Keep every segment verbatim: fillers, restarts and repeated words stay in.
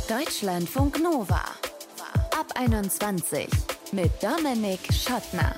Deutschlandfunk Nova. Ab einundzwanzig mit Dominik Schottner.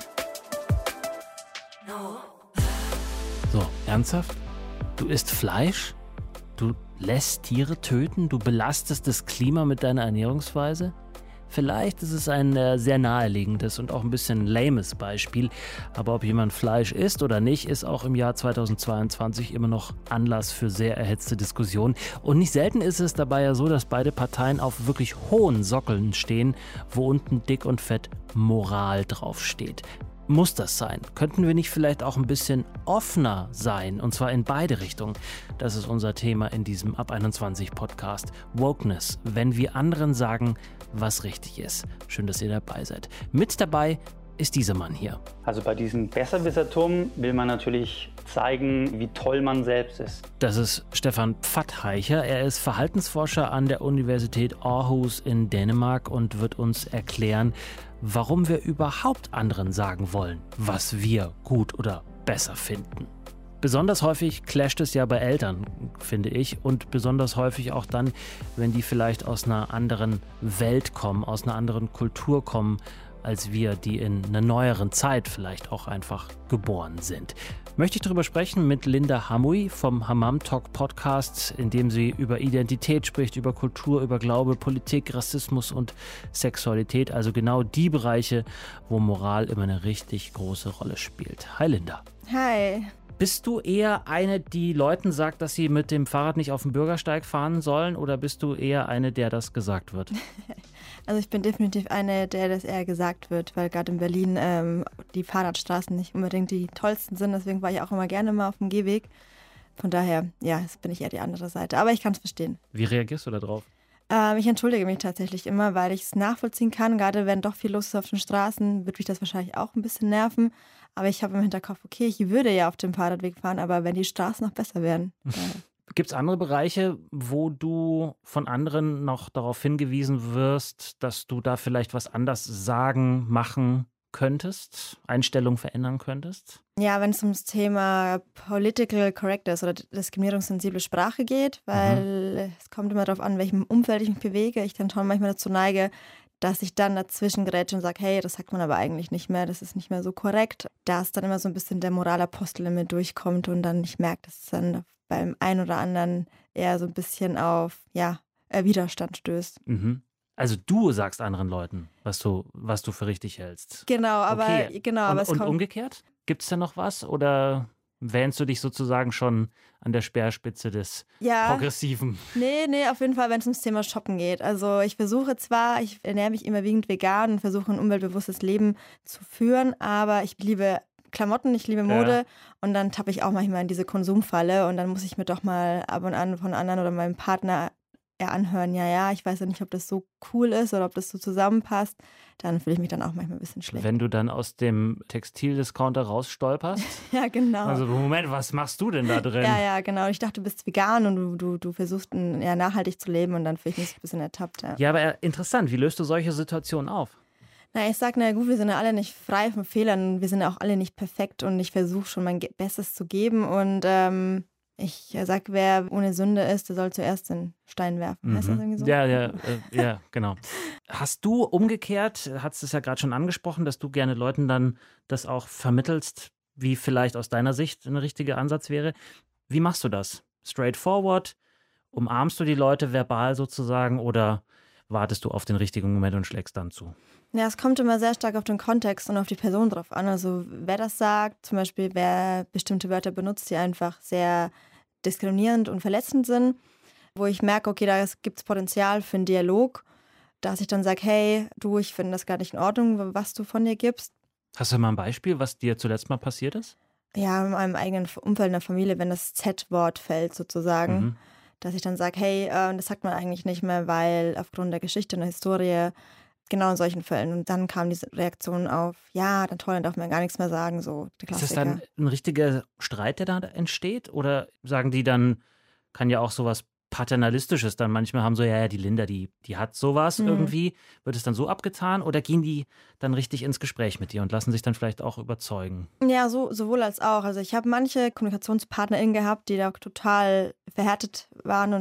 So, ernsthaft? Du isst Fleisch? Du lässt Tiere töten? Du belastest das Klima mit deiner Ernährungsweise? Vielleicht ist es ein äh, sehr naheliegendes und auch ein bisschen lames Beispiel, aber ob jemand Fleisch isst oder nicht, ist auch im Jahr zweitausendzweiundzwanzig immer noch Anlass für sehr erhitzte Diskussionen. Und nicht selten ist es dabei ja so, dass beide Parteien auf wirklich hohen Sockeln stehen, wo unten dick und fett Moral draufsteht. Muss das sein? Könnten wir nicht vielleicht auch ein bisschen offener sein? Und zwar in beide Richtungen. Das ist unser Thema in diesem Ab einundzwanzig Podcast. Wokeness, wenn wir anderen sagen, was richtig ist. Schön, dass ihr dabei seid. Mit dabei ist dieser Mann hier. Also bei diesem Besserwissertum will man natürlich zeigen, wie toll man selbst ist. Das ist Stefan Pfadheicher. Er ist Verhaltensforscher an der Universität Aarhus in Dänemark und wird uns erklären, warum wir überhaupt anderen sagen wollen, was wir gut oder besser finden. Besonders häufig clasht es ja bei Eltern, finde ich, und besonders häufig auch dann, wenn die vielleicht aus einer anderen Welt kommen, aus einer anderen Kultur kommen, als wir, die in einer neueren Zeit vielleicht auch einfach geboren sind. Möchte ich darüber sprechen mit Linda Hamui vom Hammam Talk Podcast, in dem sie über Identität spricht, über Kultur, über Glaube, Politik, Rassismus und Sexualität, also genau die Bereiche, wo Moral immer eine richtig große Rolle spielt. Hi Linda. Hi. Bist du eher eine, die Leuten sagt, dass sie mit dem Fahrrad nicht auf dem Bürgersteig fahren sollen, oder bist du eher eine, der das gesagt wird? Also ich bin definitiv eine, der das eher gesagt wird, weil gerade in Berlin ähm, die Fahrradstraßen nicht unbedingt die tollsten sind. Deswegen war ich auch immer gerne mal auf dem Gehweg. Von daher, ja, jetzt bin ich eher die andere Seite. Aber ich kann es verstehen. Wie reagierst du da drauf? Ähm, ich entschuldige mich tatsächlich immer, weil ich es nachvollziehen kann. Gerade wenn doch viel los ist auf den Straßen, wird mich das wahrscheinlich auch ein bisschen nerven. Aber ich habe im Hinterkopf, okay, ich würde ja auf dem Fahrradweg fahren, aber wenn die Straßen noch besser wären. Äh. Gibt es andere Bereiche, wo du von anderen noch darauf hingewiesen wirst, dass du da vielleicht was anders sagen, machen könntest, Einstellungen verändern könntest? Ja, wenn es ums Thema Political Correctness oder diskriminierungssensible Sprache geht, weil mhm. es kommt immer darauf an, in welchem Umfeld ich mich bewege, ich dann schon manchmal dazu neige, dass ich dann dazwischen grätsche und sage, hey, das sagt man aber eigentlich nicht mehr, das ist nicht mehr so korrekt. Da ist dann immer so ein bisschen der Moralapostel in mir durchkommt und dann ich merke, dass es dann beim einen oder anderen eher so ein bisschen auf ja, Widerstand stößt. Mhm. Also du sagst anderen Leuten, was du, was du für richtig hältst. Genau, aber okay. genau, und, aber es und kommt umgekehrt? Gibt es da noch was oder wähnst du dich sozusagen schon an der Speerspitze des ja, Progressiven? Nee, nee, auf jeden Fall, wenn es ums Thema Shoppen geht. Also ich versuche zwar, ich ernähre mich überwiegend vegan und versuche ein umweltbewusstes Leben zu führen, aber ich liebe Klamotten, ich liebe Mode ja. Und dann tappe ich auch manchmal in diese Konsumfalle und dann muss ich mir doch mal ab und an von anderen oder meinem Partner eher anhören, ja, ja, ich weiß ja nicht, ob das so cool ist oder ob das so zusammenpasst, dann fühle ich mich dann auch manchmal ein bisschen schlecht. Wenn du dann aus dem Textildiscounter rausstolperst? Ja, genau. Also Moment, was machst du denn da drin? Ja, ja, genau. Ich dachte, du bist vegan und du, du, du versuchst ein, ja, nachhaltig zu leben und dann fühle ich mich ein bisschen ertappt. Ja. ja, aber interessant, wie löst du solche Situationen auf? Na, ich sag, na gut, wir sind ja alle nicht frei von Fehlern, wir sind ja auch alle nicht perfekt und ich versuche schon mein Bestes zu geben und ähm, ich sag, wer ohne Sünde ist, der soll zuerst den Stein werfen. Mhm. Heißt das irgendwie so? Ja, ja, äh, ja, genau. Hast du umgekehrt, hast es ja gerade schon angesprochen, dass du gerne Leuten dann das auch vermittelst, wie vielleicht aus deiner Sicht ein richtiger Ansatz wäre. Wie machst du das? Straightforward? Umarmst du die Leute verbal sozusagen oder wartest du auf den richtigen Moment und schlägst dann zu? Ja, es kommt immer sehr stark auf den Kontext und auf die Person drauf an. Also wer das sagt, zum Beispiel wer bestimmte Wörter benutzt, die einfach sehr diskriminierend und verletzend sind, wo ich merke, okay, da gibt es Potenzial für einen Dialog, dass ich dann sage, hey, du, ich finde das gar nicht in Ordnung, was du von dir gibst. Hast du mal ein Beispiel, was dir zuletzt mal passiert ist? Ja, in meinem eigenen Umfeld, in der Familie, wenn das Z-Wort fällt sozusagen, mhm. dass ich dann sage, hey, äh, das sagt man eigentlich nicht mehr, weil aufgrund der Geschichte und der Historie, genau in solchen Fällen. Und dann kam diese Reaktion auf, ja, dann toll, dann darf man gar nichts mehr sagen, so der Klassiker. Ist das dann ein richtiger Streit, der da entsteht? Oder sagen die dann, kann ja auch sowas Paternalistisches dann manchmal haben, so, ja, ja, die Linda, die, die hat sowas mhm. irgendwie. Wird es dann so abgetan oder gehen die dann richtig ins Gespräch mit dir und lassen sich dann vielleicht auch überzeugen? Ja, so, sowohl als auch. Also ich habe manche KommunikationspartnerInnen gehabt, die da total verhärtet waren und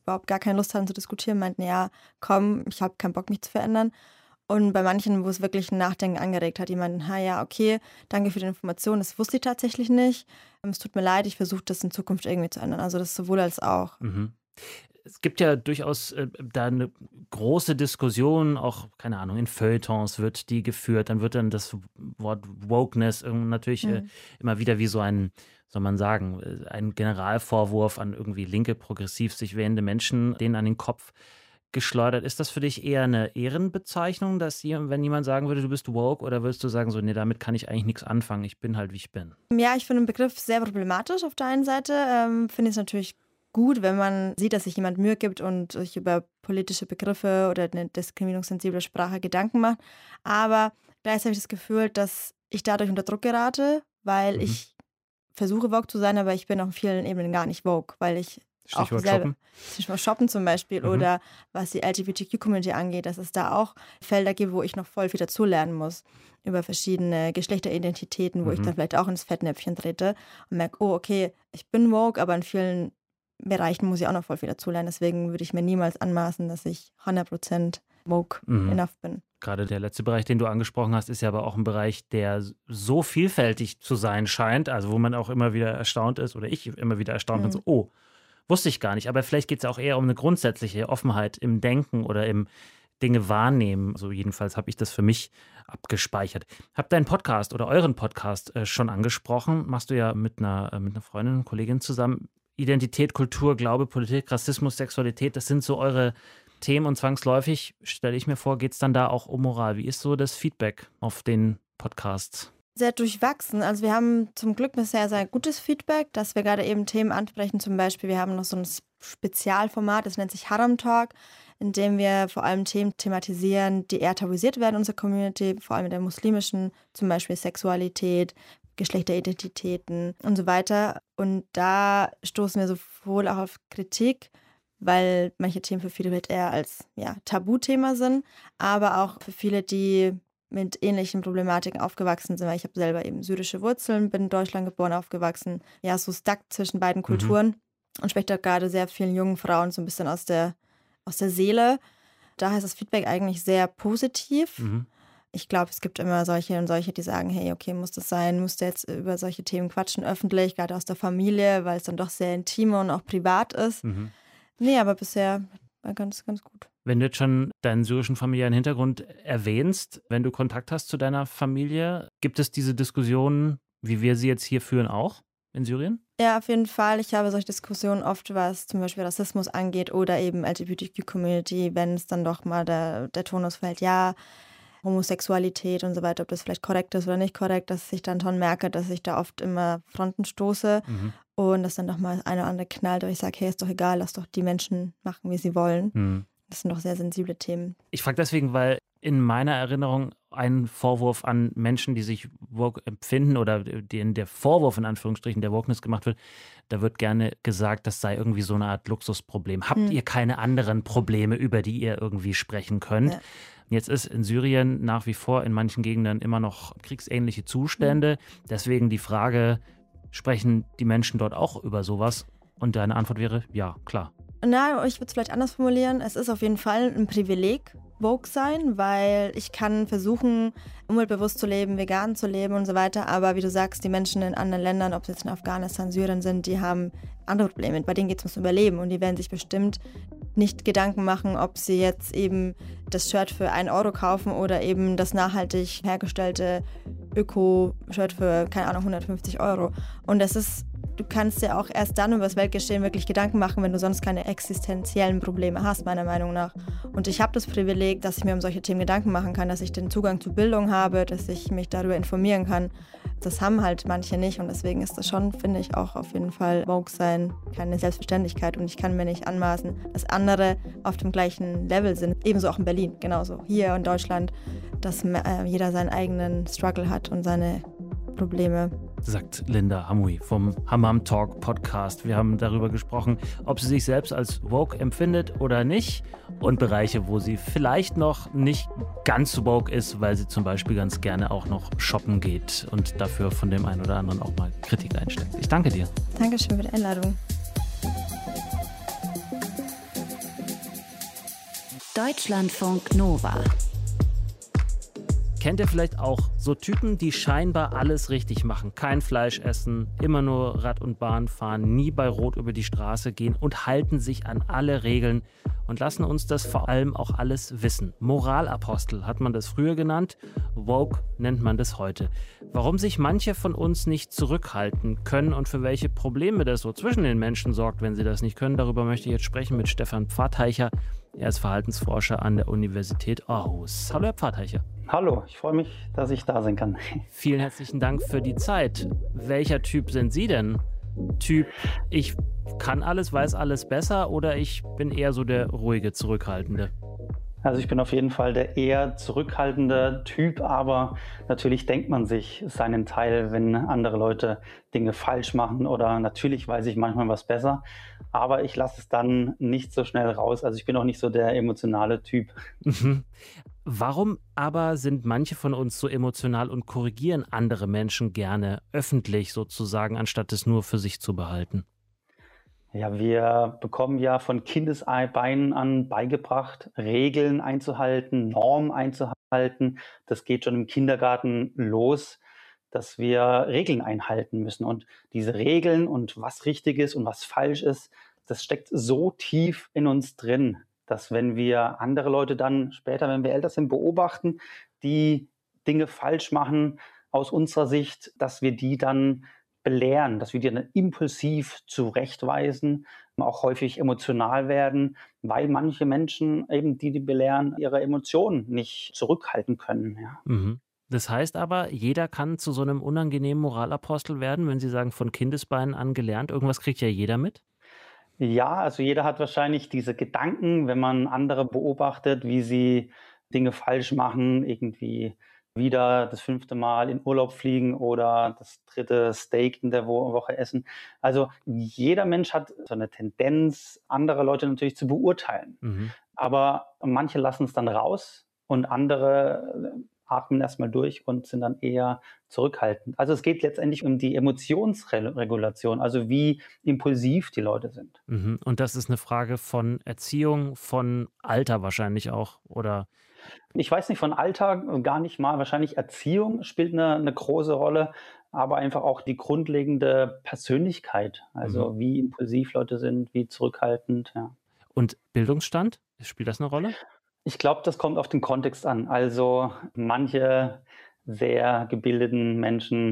überhaupt gar keine Lust hatten zu diskutieren, meinten, ja, komm, ich habe keinen Bock, mich zu verändern. Und bei manchen, wo es wirklich ein Nachdenken angeregt hat, die meinten, ha ja, okay, danke für die Information, das wusste ich tatsächlich nicht. Es tut mir leid, ich versuche das in Zukunft irgendwie zu ändern. Also das sowohl als auch. Mhm. Es gibt ja durchaus äh, da eine große Diskussion, auch, keine Ahnung, in Feuilletons wird die geführt. Dann wird dann das Wort Wokeness natürlich mhm. äh, immer wieder wie so ein, soll man sagen, ein Generalvorwurf an irgendwie linke, progressiv sich wählende Menschen, denen an den Kopf geschleudert. Ist das für dich eher eine Ehrenbezeichnung, dass wenn jemand sagen würde, du bist woke, oder würdest du sagen, so, nee, damit kann ich eigentlich nichts anfangen, ich bin halt, wie ich bin? Ja, ich finde den Begriff sehr problematisch auf der einen Seite. Ähm, finde ich es natürlich gut, wenn man sieht, dass sich jemand Mühe gibt und sich über politische Begriffe oder eine diskriminierungssensible Sprache Gedanken macht. Aber gleichzeitig habe ich das Gefühl, dass ich dadurch unter Druck gerate, weil mhm. ich versuche, woke zu sein, aber ich bin auf vielen Ebenen gar nicht woke, weil ich Stichwort auch selber, Shoppen. Stichwort Shoppen zum Beispiel mhm. oder was die L G B T Q-Community angeht, dass es da auch Felder gibt, wo ich noch voll viel dazulernen muss über verschiedene Geschlechteridentitäten, wo mhm. ich dann vielleicht auch ins Fettnäpfchen trete und merke, oh okay, ich bin woke, aber in vielen Bereichen muss ich auch noch voll viel dazulernen. Deswegen würde ich mir niemals anmaßen, dass ich hundert Prozent woke mhm. enough bin. Gerade der letzte Bereich, den du angesprochen hast, ist ja aber auch ein Bereich, der so vielfältig zu sein scheint, also wo man auch immer wieder erstaunt ist, oder ich immer wieder erstaunt bin, mhm. so, oh, wusste ich gar nicht. Aber vielleicht geht es auch eher um eine grundsätzliche Offenheit im Denken oder im Dinge wahrnehmen. So jedenfalls habe ich das für mich abgespeichert. Hab deinen Podcast oder euren Podcast äh, schon angesprochen. Machst du ja mit einer, äh, mit einer Freundin und Kollegin zusammen. Identität, Kultur, Glaube, Politik, Rassismus, Sexualität, das sind so eure Themen und zwangsläufig, stelle ich mir vor, geht es dann da auch um Moral. Wie ist so das Feedback auf den Podcasts? Sehr durchwachsen. Also wir haben zum Glück bisher sehr gutes Feedback, dass wir gerade eben Themen ansprechen. Zum Beispiel, wir haben noch so ein Spezialformat, das nennt sich Haram Talk, in dem wir vor allem Themen thematisieren, die eher tabuisiert werden in unserer Community, vor allem in der muslimischen, zum Beispiel Sexualität, Geschlechteridentitäten und so weiter. Und da stoßen wir sowohl auch auf Kritik, weil manche Themen für viele vielleicht eher als ja, Tabuthema sind, aber auch für viele, die mit ähnlichen Problematiken aufgewachsen sind, weil ich habe selber eben syrische Wurzeln, bin in Deutschland geboren, aufgewachsen, ja, so stuck zwischen beiden Kulturen mhm. und spreche da gerade sehr vielen jungen Frauen so ein bisschen aus der, aus der Seele. Daher ist das Feedback eigentlich sehr positiv. Mhm. Ich glaube, es gibt immer solche und solche, die sagen, hey, okay, muss das sein, musst du jetzt über solche Themen quatschen öffentlich, gerade aus der Familie, weil es dann doch sehr intim und auch privat ist. Mhm. Nee, aber bisher war ganz, ganz gut. Wenn du jetzt schon deinen syrischen familiären Hintergrund erwähnst, wenn du Kontakt hast zu deiner Familie, gibt es diese Diskussionen, wie wir sie jetzt hier führen, auch in Syrien? Ja, auf jeden Fall. Ich habe solche Diskussionen oft, was zum Beispiel Rassismus angeht oder eben L G B T Q-Community, wenn es dann doch mal der, der Tonus fällt, ja, Homosexualität und so weiter, ob das vielleicht korrekt ist oder nicht korrekt, dass ich dann schon merke, dass ich da oft immer Fronten stoße mhm. und dass dann doch mal das eine oder andere knallt und ich sage, hey, ist doch egal, lass doch die Menschen machen, wie sie wollen. Mhm. Das sind doch sehr sensible Themen. Ich frage deswegen, weil in meiner Erinnerung ein Vorwurf an Menschen, die sich woke empfinden oder denen der Vorwurf in Anführungsstrichen der Wokeness gemacht wird, da wird gerne gesagt, das sei irgendwie so eine Art Luxusproblem. Habt hm. ihr keine anderen Probleme, über die ihr irgendwie sprechen könnt? Ja. Jetzt ist in Syrien nach wie vor in manchen Gegenden immer noch kriegsähnliche Zustände. Hm. Deswegen die Frage, sprechen die Menschen dort auch über sowas? Und deine Antwort wäre, ja, klar. Na, ich würde es vielleicht anders formulieren. Es ist auf jeden Fall ein Privileg, woke sein, weil ich kann versuchen, umweltbewusst zu leben, vegan zu leben und so weiter. Aber wie du sagst, die Menschen in anderen Ländern, ob es jetzt in Afghanistan, Syrien sind, die haben andere Probleme. Bei denen geht es ums Überleben und die werden sich bestimmt nicht Gedanken machen, ob sie jetzt eben das Shirt für einen Euro kaufen oder eben das nachhaltig hergestellte Öko-Shirt für, keine Ahnung, hundertfünfzig Euro. Und das ist Du kannst dir auch erst dann über das Weltgeschehen wirklich Gedanken machen, wenn du sonst keine existenziellen Probleme hast, meiner Meinung nach. Und ich habe das Privileg, dass ich mir um solche Themen Gedanken machen kann, dass ich den Zugang zu Bildung habe, dass ich mich darüber informieren kann. Das haben halt manche nicht und deswegen ist das schon, finde ich, auch auf jeden Fall woke sein keine Selbstverständlichkeit und ich kann mir nicht anmaßen, dass andere auf dem gleichen Level sind. Ebenso auch in Berlin, genauso. Hier in Deutschland, dass äh, jeder seinen eigenen Struggle hat und seine Probleme. Sagt Linda Hammoui vom Hammam Talk Podcast. Wir haben darüber gesprochen, ob sie sich selbst als woke empfindet oder nicht und Bereiche, wo sie vielleicht noch nicht ganz so woke ist, weil sie zum Beispiel ganz gerne auch noch shoppen geht und dafür von dem einen oder anderen auch mal Kritik einsteckt. Ich danke dir. Dankeschön für die Einladung. Deutschlandfunk Nova. Kennt ihr vielleicht auch so Typen, die scheinbar alles richtig machen? Kein Fleisch essen, immer nur Rad und Bahn fahren, nie bei Rot über die Straße gehen und halten sich an alle Regeln und lassen uns das vor allem auch alles wissen. Moralapostel hat man das früher genannt, woke nennt man das heute. Warum sich manche von uns nicht zurückhalten können und für welche Probleme das so zwischen den Menschen sorgt, wenn sie das nicht können, darüber möchte ich jetzt sprechen mit Stefan Pfatheicher. Er ist Verhaltensforscher an der Universität Aarhus. Hallo Herr Pfatheicher. Hallo, ich freue mich, dass ich da sein kann. Vielen herzlichen Dank für die Zeit. Welcher Typ sind Sie denn? Typ, ich kann alles, weiß alles besser oder ich bin eher so der ruhige, zurückhaltende? Also ich bin auf jeden Fall der eher zurückhaltende Typ, aber natürlich denkt man sich seinen Teil, wenn andere Leute Dinge falsch machen oder natürlich weiß ich manchmal was besser, aber ich lasse es dann nicht so schnell raus. Also ich bin auch nicht so der emotionale Typ. Mhm. Warum aber sind manche von uns so emotional und korrigieren andere Menschen gerne öffentlich sozusagen, anstatt es nur für sich zu behalten? Ja, wir bekommen ja von Kindesbeinen an beigebracht, Regeln einzuhalten, Normen einzuhalten. Das geht schon im Kindergarten los, dass wir Regeln einhalten müssen. Und diese Regeln und was richtig ist und was falsch ist, das steckt so tief in uns drin, dass wenn wir andere Leute dann später, wenn wir älter sind, beobachten, die Dinge falsch machen aus unserer Sicht, dass wir die dann belehren, dass wir die dann impulsiv zurechtweisen, auch häufig emotional werden, weil manche Menschen eben, die die belehren, ihre Emotionen nicht zurückhalten können. Ja. Mhm. Das heißt aber, jeder kann zu so einem unangenehmen Moralapostel werden, wenn Sie sagen, von Kindesbeinen an gelernt. Irgendwas kriegt ja jeder mit. Ja, also jeder hat wahrscheinlich diese Gedanken, wenn man andere beobachtet, wie sie Dinge falsch machen, irgendwie wieder das fünfte Mal in Urlaub fliegen oder das dritte Steak in der Wo- Woche essen. Also jeder Mensch hat so eine Tendenz, andere Leute natürlich zu beurteilen. Mhm. Aber manche lassen es dann raus und andere äh, atmen erstmal durch und sind dann eher zurückhaltend. Also es geht letztendlich um die Emotionsregulation, also wie impulsiv die Leute sind. Mhm. Und das ist eine Frage von Erziehung, von Alter wahrscheinlich auch, oder? Ich weiß nicht, von Alltag gar nicht mal. Wahrscheinlich Erziehung spielt eine, eine große Rolle, aber einfach auch die grundlegende Persönlichkeit. Also Mhm. wie impulsiv Leute sind, wie zurückhaltend. Ja. Und Bildungsstand, spielt das eine Rolle? Ich glaube, das kommt auf den Kontext an. Also manche sehr gebildeten Menschen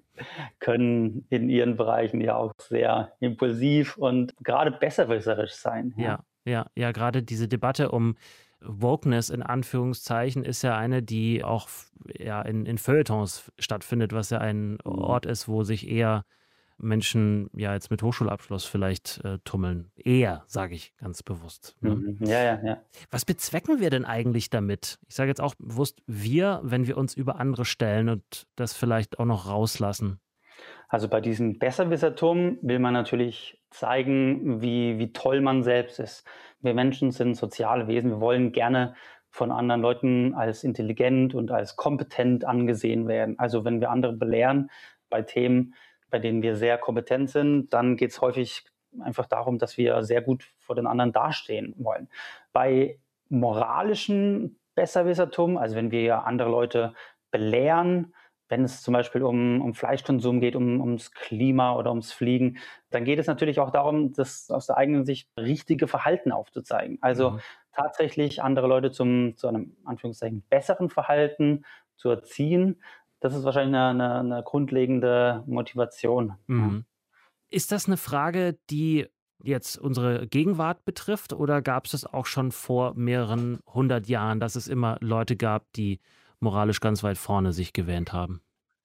können in ihren Bereichen ja auch sehr impulsiv und gerade besserwisserisch sein. Ja. Ja, ja, ja, gerade diese Debatte um Wokeness in Anführungszeichen ist ja eine, die auch f- ja, in, in Feuilletons stattfindet, was ja ein Ort ist, wo sich eher Menschen ja jetzt mit Hochschulabschluss vielleicht äh, tummeln. Eher, sage ich ganz bewusst. Ne? Mhm. Ja, ja, ja. Was bezwecken wir denn eigentlich damit? Ich sage jetzt auch bewusst wir, wenn wir uns über andere stellen und das vielleicht auch noch rauslassen. Also bei diesem Besserwissertum will man natürlich zeigen, wie, wie toll man selbst ist. Wir Menschen sind soziale Wesen. Wir wollen gerne von anderen Leuten als intelligent und als kompetent angesehen werden. Also wenn wir andere belehren bei Themen, bei denen wir sehr kompetent sind, dann geht es häufig einfach darum, dass wir sehr gut vor den anderen dastehen wollen. Bei moralischem Besserwissertum, also wenn wir andere Leute belehren, wenn es zum Beispiel um, um Fleischkonsum geht, um, ums Klima oder ums Fliegen, dann geht es natürlich auch darum, das aus der eigenen Sicht richtige Verhalten aufzuzeigen. Also Mhm. tatsächlich andere Leute zum, zu einem Anführungszeichen besseren Verhalten zu erziehen. Das ist wahrscheinlich eine, eine, eine grundlegende Motivation. Ja. Mhm. Ist das eine Frage, die jetzt unsere Gegenwart betrifft oder gab es das auch schon vor mehreren hundert Jahren, dass es immer Leute gab, die moralisch ganz weit vorne sich gewähnt haben?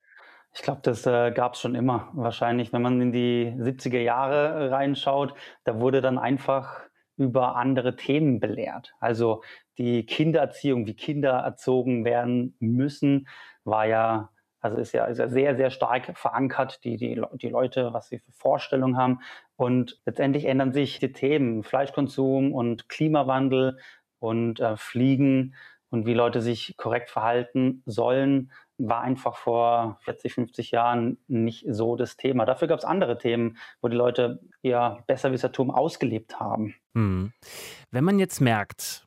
Ich glaube, das äh, gab es schon immer. Wahrscheinlich, wenn man in die siebziger Jahre äh, reinschaut, da wurde dann einfach über andere Themen belehrt. Also die Kindererziehung, wie Kinder erzogen werden müssen, war ja, also ist ja, ist ja sehr, sehr stark verankert, die, die, Le- die Leute, was sie für Vorstellungen haben. Und letztendlich ändern sich die Themen, Fleischkonsum und Klimawandel und äh, Fliegen und wie Leute sich korrekt verhalten sollen, war einfach vor vierzig, fünfzig Jahren nicht so das Thema. Dafür gab es andere Themen, wo die Leute ihr Besserwissertum ausgelebt haben. Mhm. Wenn man jetzt merkt,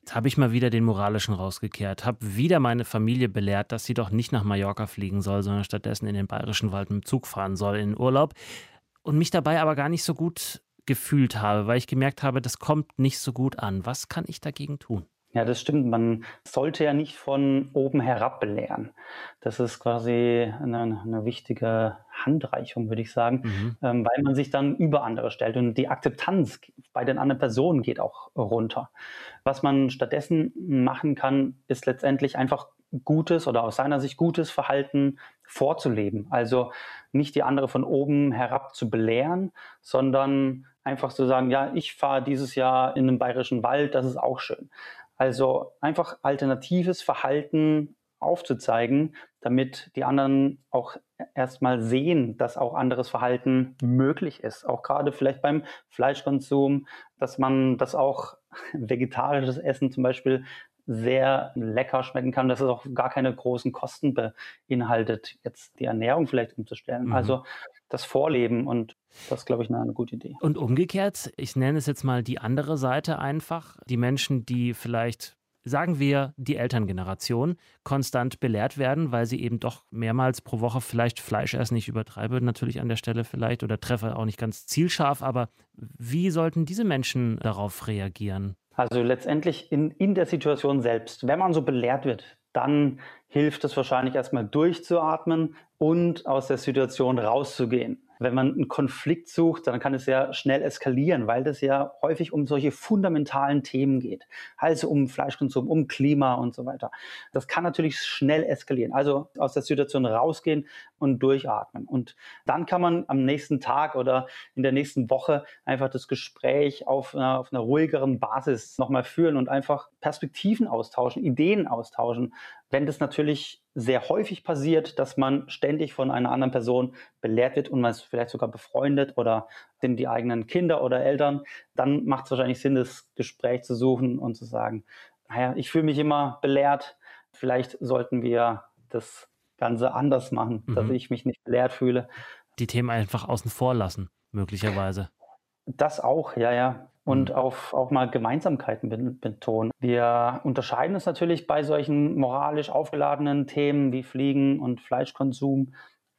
Jetzt habe ich mal wieder den Moralischen rausgekehrt, habe wieder meine Familie belehrt, dass sie doch nicht nach Mallorca fliegen soll, sondern stattdessen in den Bayerischen Wald mit dem Zug fahren soll in den Urlaub. Und mich dabei aber gar nicht so gut gefühlt habe, weil ich gemerkt habe, das kommt nicht so gut an. Was kann ich dagegen tun? Ja, das stimmt. Man sollte ja nicht von oben herab belehren. Das ist quasi eine, eine wichtige Handreichung, würde ich sagen, mhm. ähm, weil man sich dann über andere stellt und die Akzeptanz bei den anderen Personen geht auch runter. Was man stattdessen machen kann, ist letztendlich einfach gutes oder aus seiner Sicht gutes Verhalten vorzuleben. Also nicht die andere von oben herab zu belehren, sondern einfach zu sagen, ja, ich fahre dieses Jahr in den Bayerischen Wald, das ist auch schön. Also einfach alternatives Verhalten aufzuzeigen, damit die anderen auch erstmal sehen, dass auch anderes Verhalten möglich ist. Auch gerade vielleicht beim Fleischkonsum, dass man das auch vegetarisches Essen zum Beispiel sehr lecker schmecken kann, dass es auch gar keine großen Kosten beinhaltet, jetzt die Ernährung vielleicht umzustellen. Mhm. Also das Vorleben, und das ist, glaube ich, eine, eine gute Idee. Und umgekehrt, ich nenne es jetzt mal die andere Seite einfach, die Menschen, die vielleicht, sagen wir, die Elterngeneration, konstant belehrt werden, weil sie eben doch mehrmals pro Woche vielleicht Fleisch essen. Ich übertreibe natürlich an der Stelle vielleicht oder treffe auch nicht ganz zielscharf, aber wie sollten diese Menschen darauf reagieren? Also letztendlich in, in der Situation selbst, wenn man so belehrt wird, dann hilft es wahrscheinlich erstmal durchzuatmen und aus der Situation rauszugehen. Wenn man einen Konflikt sucht, dann kann es ja schnell eskalieren, weil das ja häufig um solche fundamentalen Themen geht. Also um Fleischkonsum, um Klima und so weiter. Das kann natürlich schnell eskalieren. Also aus der Situation rausgehen und durchatmen. Und dann kann man am nächsten Tag oder in der nächsten Woche einfach das Gespräch auf einer, auf einer ruhigeren Basis nochmal führen und einfach Perspektiven austauschen, Ideen austauschen. Wenn das natürlich sehr häufig passiert, dass man ständig von einer anderen Person belehrt wird und man ist vielleicht sogar befreundet oder sind die eigenen Kinder oder Eltern, dann macht es wahrscheinlich Sinn, das Gespräch zu suchen und zu sagen, naja, ich fühle mich immer belehrt, vielleicht sollten wir das Ganze anders machen, mhm. dass ich mich nicht belehrt fühle. Die Themen einfach außen vor lassen, möglicherweise. Das auch, ja, ja. Und auf, auch mal Gemeinsamkeiten betonen. Wir unterscheiden es natürlich bei solchen moralisch aufgeladenen Themen wie Fliegen und Fleischkonsum.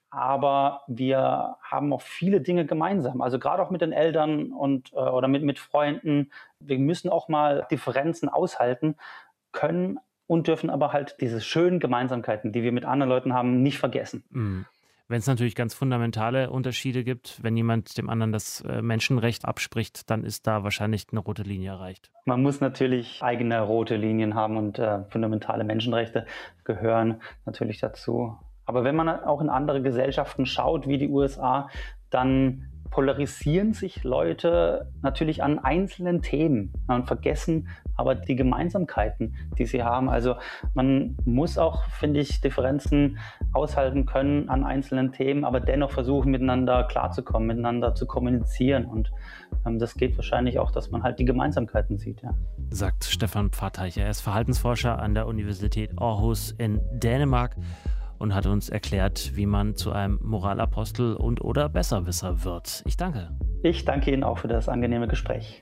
Aber wir haben auch viele Dinge gemeinsam. Also gerade auch mit den Eltern und, äh, oder mit, mit Freunden. Wir müssen auch mal Differenzen aushalten können und dürfen aber halt diese schönen Gemeinsamkeiten, die wir mit anderen Leuten haben, nicht vergessen. Mhm. Wenn es natürlich ganz fundamentale Unterschiede gibt, wenn jemand dem anderen das Menschenrecht abspricht, dann ist da wahrscheinlich eine rote Linie erreicht. Man muss natürlich eigene rote Linien haben und äh, fundamentale Menschenrechte gehören natürlich dazu. Aber wenn man auch in andere Gesellschaften schaut, wie die U S A, dann polarisieren sich Leute natürlich an einzelnen Themen und vergessen aber die Gemeinsamkeiten, die sie haben. Also man muss auch, finde ich, Differenzen aushalten können an einzelnen Themen, aber dennoch versuchen, miteinander klarzukommen, miteinander zu kommunizieren. Und ähm, das geht wahrscheinlich auch, dass man halt die Gemeinsamkeiten sieht. Ja. Sagt Stefan Pfatteicher. Er ist Verhaltensforscher an der Universität Aarhus in Dänemark und hat uns erklärt, wie man zu einem Moralapostel und oder Besserwisser wird. Ich danke. Ich danke Ihnen auch für das angenehme Gespräch.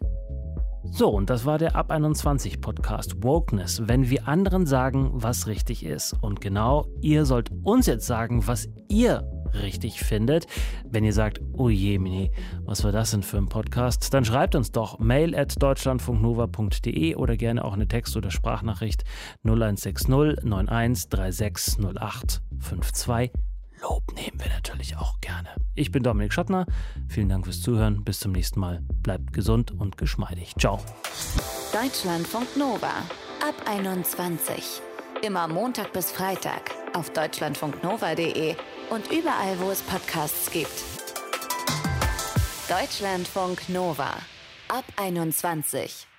So, und das war der Ab einundzwanzig Podcast Wokeness, wenn wir anderen sagen, was richtig ist. Und genau, ihr sollt uns jetzt sagen, was ihr richtig findet. Wenn ihr sagt, oh je, Mini, was war das denn für ein Podcast? Dann schreibt uns doch mail at deutschlandfunknova punkt de oder gerne auch eine Text- oder Sprachnachricht null eins sechs null neun eins drei sechs null acht fünf zwei. Lob nehmen wir natürlich auch gerne. Ich bin Dominik Schottner. Vielen Dank fürs Zuhören. Bis zum nächsten Mal. Bleibt gesund und geschmeidig. Ciao. Deutschlandfunk Nova. Ab einundzwanzig. Immer Montag bis Freitag auf deutschlandfunknova punkt de und überall, wo es Podcasts gibt. Deutschlandfunk Nova. Ab einundzwanzig.